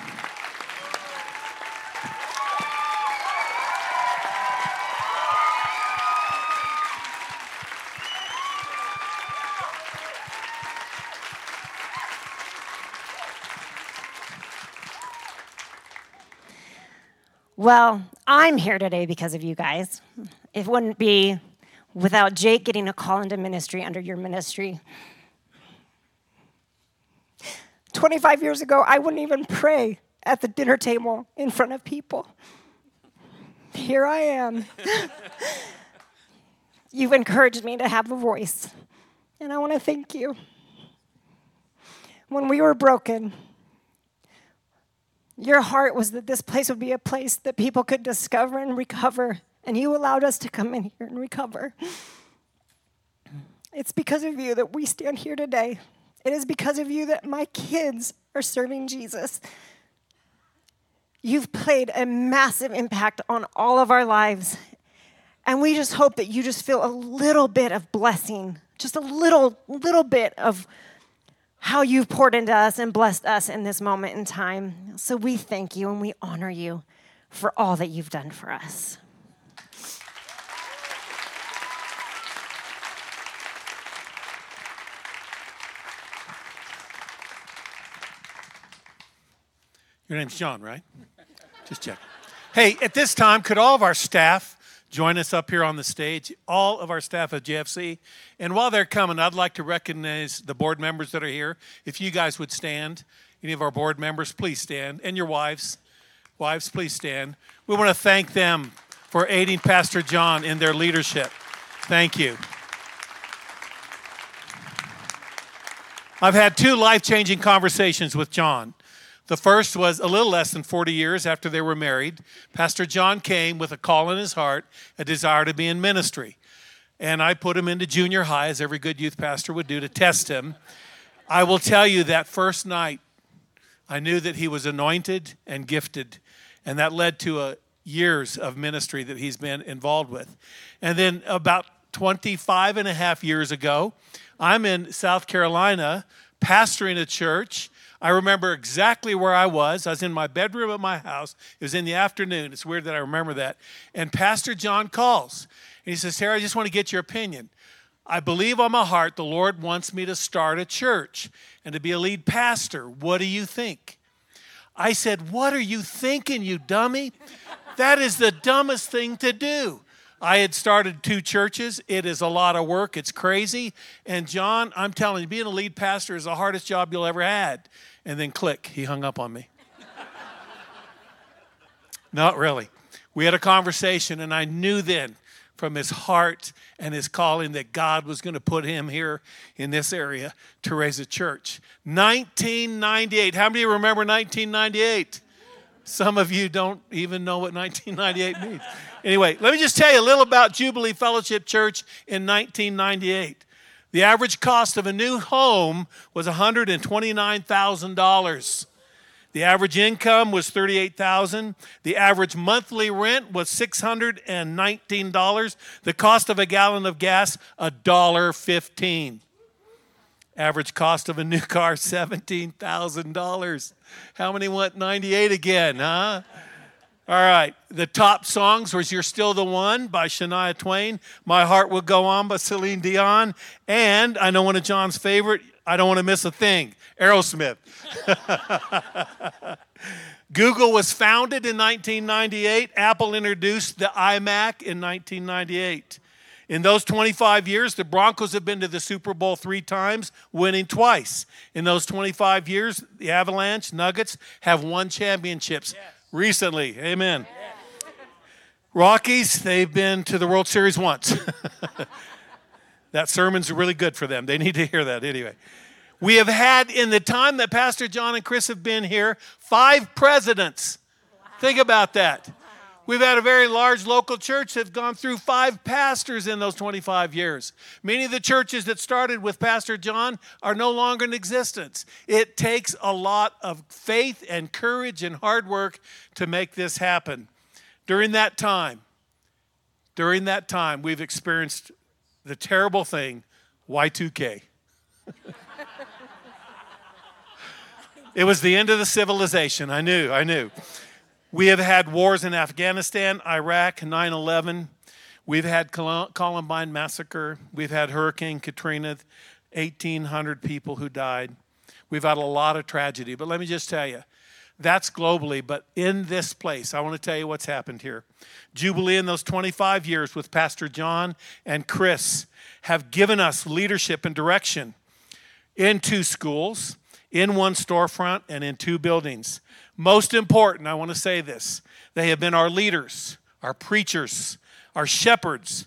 Well, I'm here today because of you guys. It wouldn't be without Jake getting a call into ministry under your ministry. twenty-five years ago, I wouldn't even pray at the dinner table in front of people. Here I am. You've encouraged me to have a voice, and I want to thank you. When we were broken, your heart was that this place would be a place that people could discover and recover, and you allowed us to come in here and recover. It's because of you that we stand here today. It is because of you that my kids are serving Jesus. You've played a massive impact on all of our lives, and we just hope that you just feel a little bit of blessing, just a little, little bit of how you've poured into us and blessed us in this moment in time. So we thank you and we honor you for all that you've done for us. Your name's John, right? Just check. Hey, at this time, could all of our staff join us up here on the stage? All of our staff at J F C. And while they're coming, I'd like to recognize the board members that are here. If you guys would stand, any of our board members, please stand. And your wives. Wives, please stand. We want to thank them for aiding Pastor John in their leadership. Thank you. I've had two life-changing conversations with John. The first was a little less than forty years after they were married. Pastor John came with a call in his heart, a desire to be in ministry. And I put him into junior high, as every good youth pastor would do, to test him. I will tell you that first night, I knew that he was anointed and gifted. And that led to a years of ministry that he's been involved with. And then about twenty-five and a half years ago, I'm in South Carolina pastoring a church. I remember exactly where I was. I was in my bedroom at my house. It was in the afternoon. It's weird that I remember that. And Pastor John calls. And he says, Sarah, I just want to get your opinion. I believe on my heart the Lord wants me to start a church and to be a lead pastor. What do you think? I said, what are you thinking, you dummy? That is the dumbest thing to do. I had started two churches. It is a lot of work. It's crazy. And John, I'm telling you, being a lead pastor is the hardest job you'll ever had. And then click, he hung up on me. Not really. We had a conversation, and I knew then from his heart and his calling that God was going to put him here in this area to raise a church. nineteen ninety-eight. How many remember nineteen ninety-eight? Some of you don't even know what nineteen ninety-eight means. Anyway, let me just tell you a little about Jubilee Fellowship Church in nineteen ninety-eight. The average cost of a new home was one hundred twenty-nine thousand dollars. The average income was thirty-eight thousand dollars. The average monthly rent was six hundred nineteen dollars. The cost of a gallon of gas, one dollar fifteen. Average cost of a new car, seventeen thousand dollars. How many want ninety-eight again, huh? All right, the top songs was You're Still the One by Shania Twain, My Heart Will Go On by Celine Dion, and I know one of John's favorite, I Don't Want to Miss a Thing, Aerosmith. Google was founded in nineteen ninety-eight. Apple introduced the iMac in nineteen ninety-eight. In those twenty-five years, the Broncos have been to the Super Bowl three times, winning twice. In those twenty-five years, the Avalanche, Nuggets have won championships yes. recently. Amen. Yes. Rockies, they've been to the World Series once. That sermon's really good for them. They need to hear that anyway. We have had, in the time that Pastor John and Chris have been here, five presidents. Wow. Think about that. We've had a very large local church that's gone through five pastors in those twenty-five years. Many of the churches that started with Pastor John are no longer in existence. It takes a lot of faith and courage and hard work to make this happen. During that time, during that time, we've experienced the terrible thing, Y two K. It was the end of the civilization. I knew, I knew. We have had wars in Afghanistan, Iraq, nine eleven. We've had Columbine Massacre. We've had Hurricane Katrina, eighteen hundred people who died. We've had a lot of tragedy. But let me just tell you, that's globally. But in this place, I want to tell you what's happened here. Jubilee in those twenty-five years with Pastor John and Chris have given us leadership and direction in two schools, in one storefront, and in two buildings. Most important, I want to say this, they have been our leaders, our preachers, our shepherds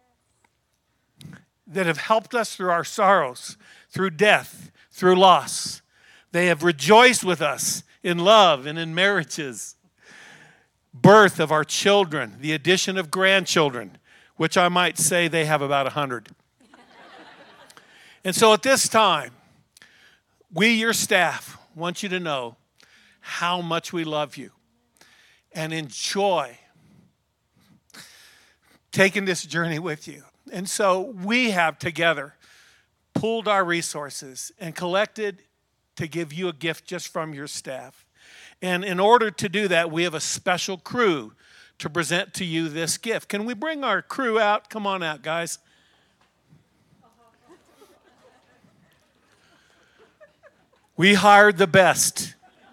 that have helped us through our sorrows, through death, through loss. They have rejoiced with us in love and in marriages, birth of our children, the addition of grandchildren, which I might say they have about a hundred. And so at this time, we, your staff, want you to know how much we love you and enjoy taking this journey with you. And so we have together pooled our resources and collected to give you a gift just from your staff. And in order to do that, we have a special crew to present to you this gift. Can we bring our crew out? Come on out, guys. We hired the best.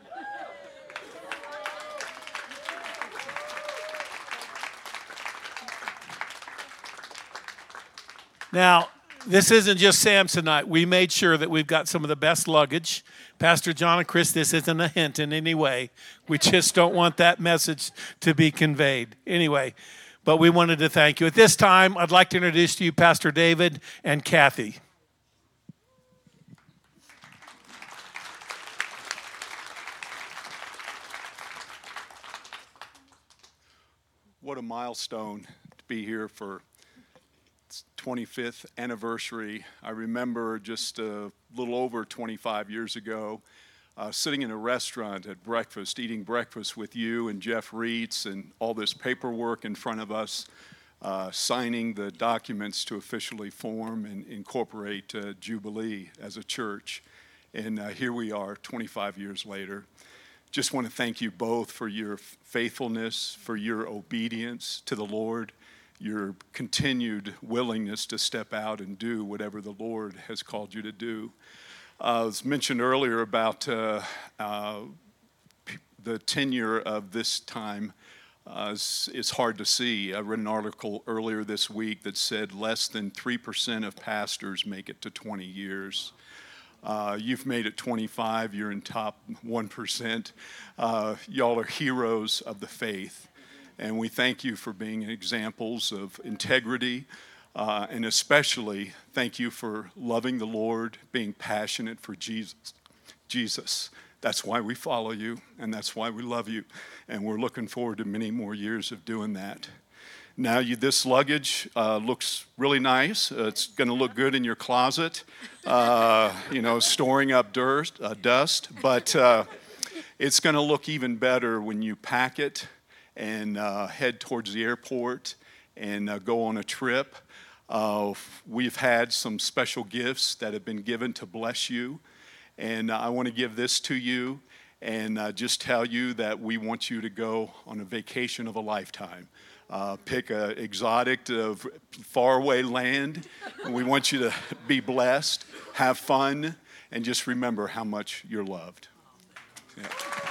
Now, this isn't just Samsonite. We made sure that we've got some of the best luggage. Pastor John and Chris, this isn't a hint in any way. We just don't want that message to be conveyed. Anyway, but we wanted to thank you. At this time, I'd like to introduce to you Pastor David and Kathy. What a milestone to be here for twenty-fifth anniversary. I remember just a little over twenty-five years ago, uh, sitting in a restaurant at breakfast, eating breakfast with you and Jeff Reitz and all this paperwork in front of us, uh, signing the documents to officially form and incorporate uh, Jubilee as a church. And uh, here we are twenty-five years later. Just want to thank you both for your faithfulness, for your obedience to the Lord, your continued willingness to step out and do whatever the Lord has called you to do. Uh, it was mentioned earlier about uh, uh, p- the tenure of this time. Uh, it's, it's hard to see. I read an article earlier this week that said less than three percent of pastors make it to twenty years. Uh, you've made it twenty-five, you're in top one percent. Uh, y'all are heroes of the faith. And we thank you for being examples of integrity, uh, and especially thank you for loving the Lord, being passionate for Jesus. Jesus. That's why we follow you, and that's why we love you. And we're looking forward to many more years of doing that. Now, you, this luggage uh, looks really nice. Uh, it's going to look good in your closet, uh, you know, storing up dirt, uh, dust. But uh, it's going to look even better when you pack it and uh, head towards the airport and uh, go on a trip. Uh, we've had some special gifts that have been given to bless you, and I want to give this to you and uh, just tell you that we want you to go on a vacation of a lifetime. Uh, pick an exotic, uh, faraway land, and we want you to be blessed, have fun, and just remember how much you're loved. Yeah.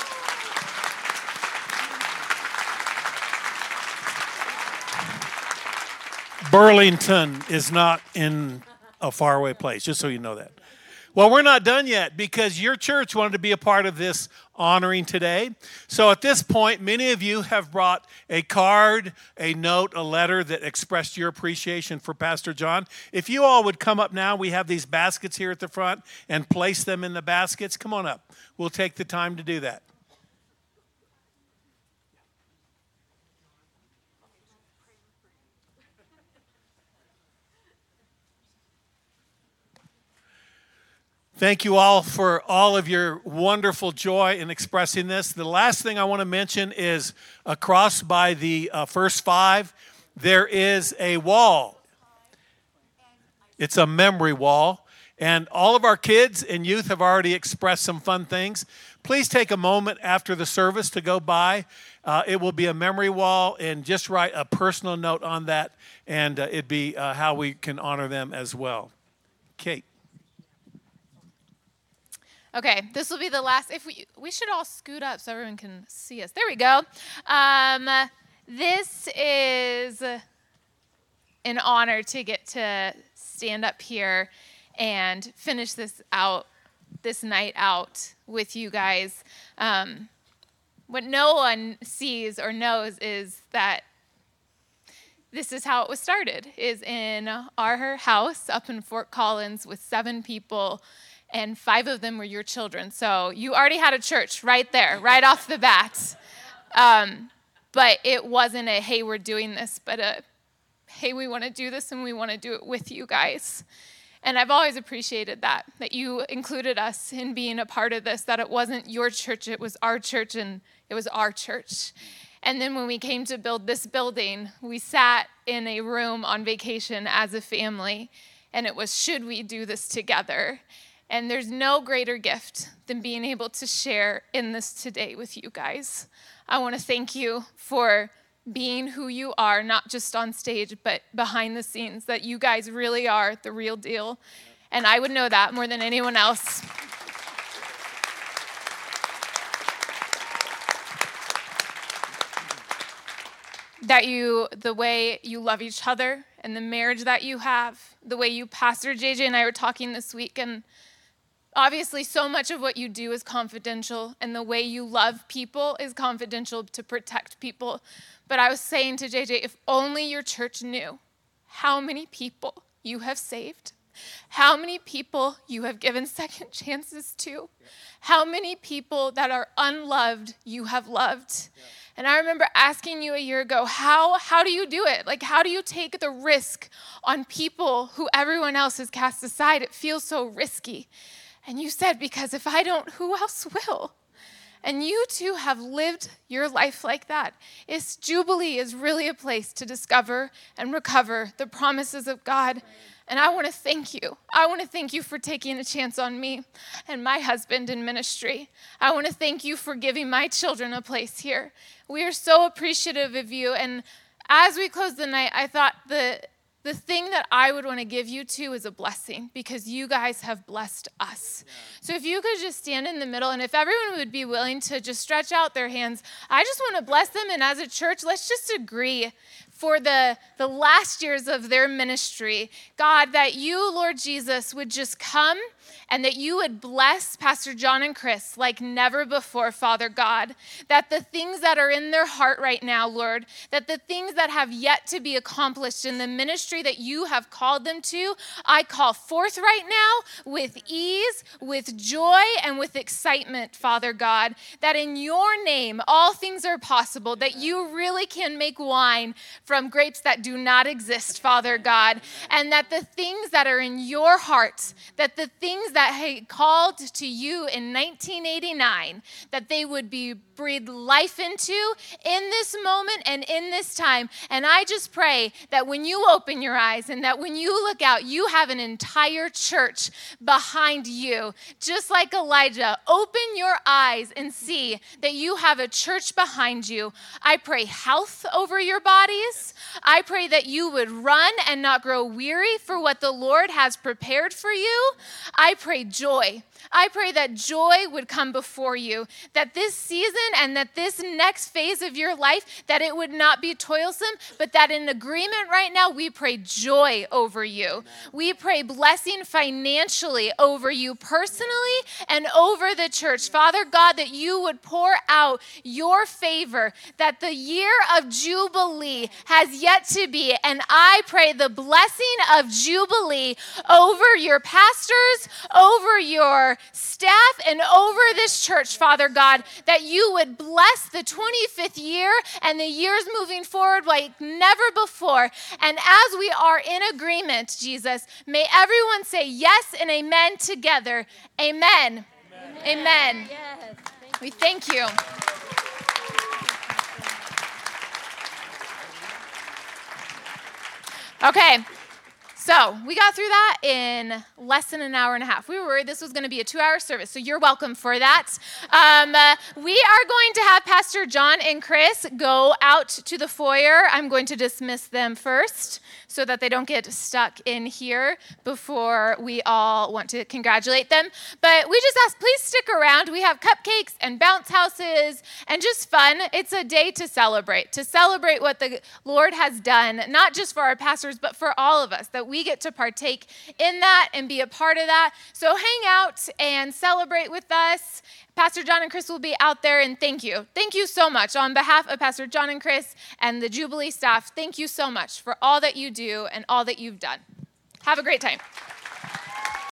Burlington is not in a faraway place, just so you know that. Well, we're not done yet because your church wanted to be a part of this honoring today. So at this point, many of you have brought a card, a note, a letter that expressed your appreciation for Pastor John. If you all would come up now, we have these baskets here at the front, and place them in the baskets. Come on up. We'll take the time to do that. Thank you all for all of your wonderful joy in expressing this. The last thing I want to mention is across by the uh, first five, there is a wall. It's a memory wall. And all of our kids and youth have already expressed some fun things. Please take a moment after the service to go by. Uh, it will be a memory wall, and just write a personal note on that, and uh, it'd be uh, how we can honor them as well. Kate. Okay, this will be the last. If we we should all scoot up so everyone can see us. There we go. Um, this is an honor to get to stand up here and finish this out, this night out with you guys. Um, what no one sees or knows is that this is how it was started, is in our house up in Fort Collins with seven people, and five of them were your children. So you already had a church right there, right off the bat. Um, but it wasn't a, hey, we're doing this, but a, hey, we want to do this and we want to do it with you guys. And I've always appreciated that, that you included us in being a part of this, that it wasn't your church, it was our church, and it was our church. And then when we came to build this building, we sat in a room on vacation as a family, and it was, should we do this together? And there's no greater gift than being able to share in this today with you guys. I want to thank you for being who you are, not just on stage, but behind the scenes, that you guys really are the real deal. And I would know that more than anyone else. That you, the way you love each other and the marriage that you have, the way you, Pastor J J and I were talking this week, and obviously so much of what you do is confidential, and the way you love people is confidential to protect people. But I was saying to J J, if only your church knew how many people you have saved, how many people you have given second chances to, how many people that are unloved you have loved. Yeah. And I remember asking you a year ago, how, how do you do it? Like, how do you take the risk on people who everyone else has cast aside? It feels so risky. And you said, because if I don't, who else will? And you too have lived your life like that. It's, Jubilee is really a place to discover and recover the promises of God. And I want to thank you. I want to thank you for taking a chance on me and my husband in ministry. I want to thank you for giving my children a place here. We are so appreciative of you. And as we close the night, I thought the The thing that I would want to give you to is a blessing, because you guys have blessed us. Yeah. So if you could just stand in the middle, and if everyone would be willing to just stretch out their hands, I just want to bless them. And as a church, let's just agree for the, the last years of their ministry, God, that you, Lord Jesus, would just come and that you would bless Pastor John and Chris like never before, Father God, that the things that are in their heart right now, Lord, that the things that have yet to be accomplished in the ministry that you have called them to, I call forth right now with ease, with joy, and with excitement, Father God, that in your name all things are possible, that you really can make wine from grapes that do not exist, Father God, and that the things that are in your heart, that the things that he called to you in nineteen eighty-nine, that they would be breathed life into in this moment and in this time. And I just pray that when you open your eyes, and that when you look out, you have an entire church behind you. Just like Elijah, open your eyes and see that you have a church behind you. I pray health over your bodies. I pray that you would run and not grow weary for what the Lord has prepared for you. I pray joy. I pray that joy would come before you, that this season and that this next phase of your life, that it would not be toilsome, but that in agreement right now, we pray joy over you. We pray blessing financially over you personally and over the church. Father God, that you would pour out your favor, that the year of Jubilee has yet to be. And I pray the blessing of Jubilee over your pastors, over your staff, and over this church, Father God, that you would bless the twenty-fifth year and the years moving forward like never before. And as we are in agreement, Jesus, may everyone say yes and amen together. Amen. Amen. Amen. Yes. We thank you. Okay. So we got through that in less than an hour and a half. We were worried this was going to be a two-hour service, so you're welcome for that. Um, uh, we are going to have Pastor John and Chris go out to the foyer. I'm going to dismiss them first so that they don't get stuck in here before we all want to congratulate them. But we just ask, please stick around. We have cupcakes and bounce houses and just fun. It's a day to celebrate, to celebrate what the Lord has done, not just for our pastors, but for all of us, that we get to partake in that and be a part of that. So hang out and celebrate with us. Pastor John and Chris will be out there, and thank you. Thank you so much. On behalf of Pastor John and Chris and the Jubilee staff, thank you so much for all that you do and all that you've done. Have a great time.